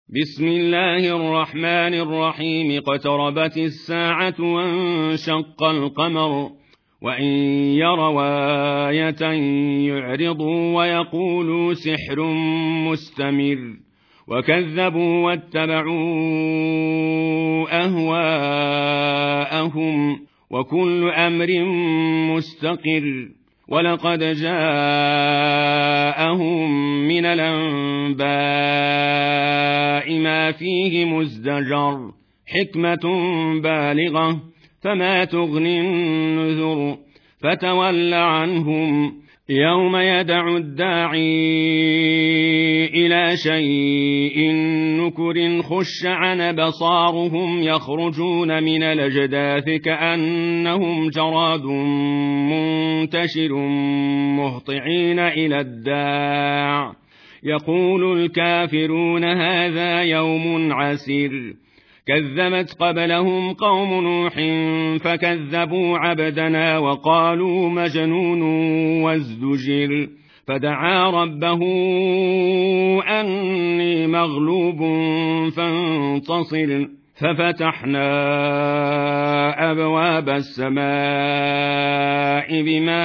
بسم الله الرحمن الرحيم. اقتربت الساعة وانشق القمر وإن يروا آية يعرضوا ويقولوا سحر مستمر وكذبوا واتبعوا أهواءهم وكل أمر مستقر. ولقد جاءهم من الأنباء ما فيه مزدجر حكمة بالغة فما تغني النذر فتول عنهم يوم يدعو الداعي إلى شيء نكر خش عن بصارهم يخرجون من الأجداث كأنهم جراد منتشر مهطعين إلى الداع يقول الكافرون هذا يوم عسير. كذبت قبلهم قوم نوح فكذبوا عبدنا وقالوا مجنون وازدجر فدعا ربه أني مغلوب فانتصر ففتحنا أبواب السماء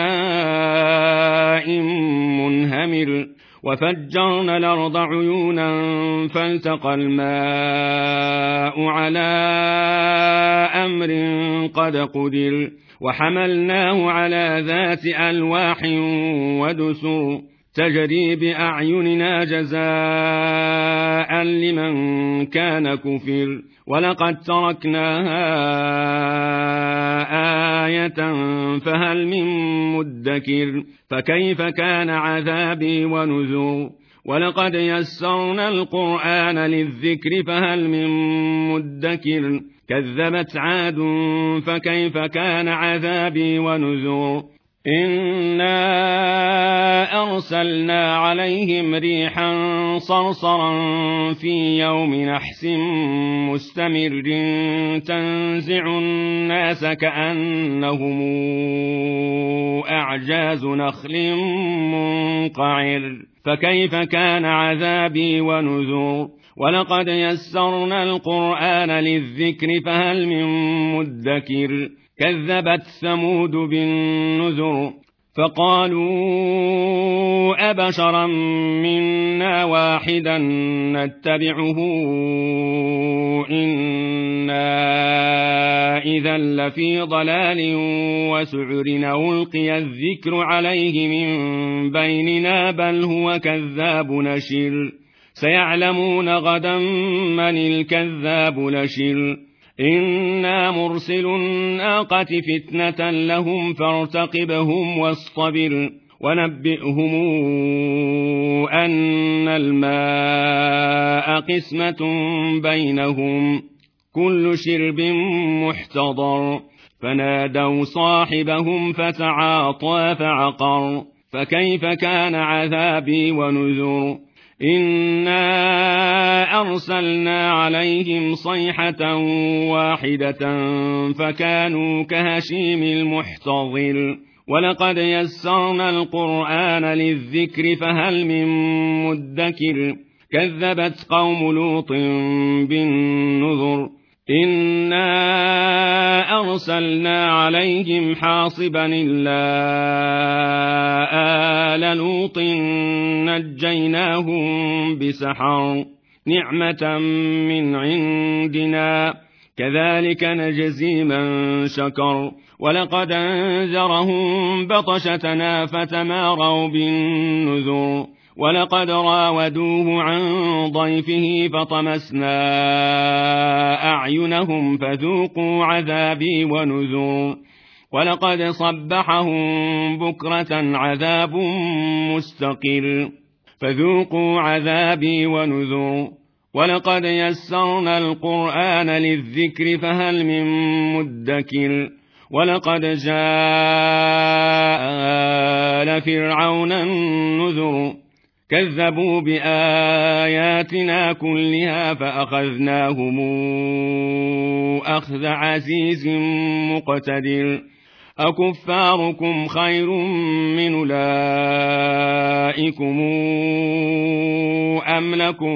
بماء منهمر وفجرنا الأرض عيونا فالتقى الماء على أمر قد قدر وحملناه على ذات ألواح ودسر تجري بأعيننا جزاء لمن كان كفر. ولقد تركناها آية فهل من مدكر فكيف كان عذابي ونذر. ولقد يسرنا القرآن للذكر فهل من مدكر كذبت عاد فكيف كان عذابي ونذر. إنا أرسلنا عليهم ريحا صرصرا في يوم نحس مستمر تنزع الناس كأنهم أعجاز نخل منقعر فكيف كان عذابي ونذر. ولقد يسرنا القرآن للذكر فهل من مدكر كذبت ثمود بالنذر فقالوا أبشرا منا واحدا نتبعه إنا إذا لفي ضلال وسعر ألقي الذكر عليه من بيننا بل هو كذاب نشر سيعلمون غدا من الكذاب نشر. إنا مرسل الناقة فتنة لهم فارتقبهم واصطبر ونبئهم أن الماء قسمة بينهم كل شرب محتضر فنادوا صاحبهم فتعاطى فعقر فكيف كان عذابي ونذر. إنا أرسلنا عليهم صيحة واحدة فكانوا كهشيم المحتضر. ولقد يسرنا القرآن للذكر فهل من مدكر كذبت قوم لوط بالنذر. إنا أرسلنا عليهم حاصبا إلا آل لوط نجيناهم بسحر نعمة من عندنا كذلك نجزي من شكر. ولقد أنذرهم بطشتنا فتماروا بالنذر. ولقد راودوه عن ضيفه فطمسنا أعينهم فذوقوا عذابي ونذر. ولقد صبحهم بكرة عذاب مستقر فذوقوا عذابي ونذر. ولقد يسرنا القرآن للذكر فهل من مدكر. ولقد جاء آل فرعون النذر كذبوا بآياتنا كلها فأخذناهم أخذ عزيز مقتدر. أكفاركم خير من أولئكم أم لكم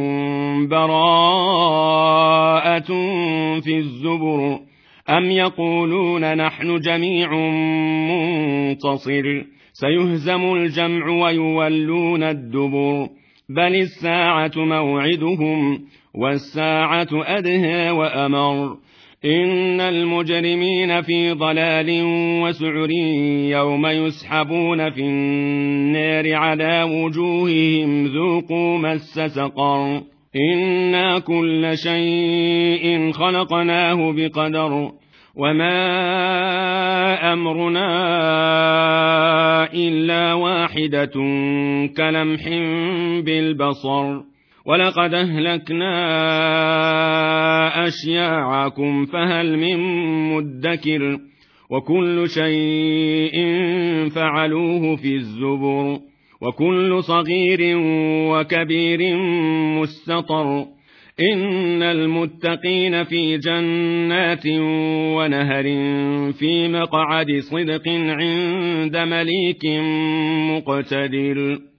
براءة في الزبر أم يقولون نحن جميع منتصر سيهزم الجمع ويولون الدبر بل الساعة موعدهم والساعة أدهى وأمر إن المجرمين في ضلال وسعر يوم يسحبون في النار على وجوههم ذوقوا مس سقر إنا كل شيء خلقناه بقدر وما أمرنا إلا واحدة كلمح بالبصر ولقد أهلكنا أشياعكم فهل من مدكر وكل شيء فعلوه في الزبر وكل صغير وكبير مستطر إن المتقين في جنات ونهر في مقعد صدق عند مليك مقتدر.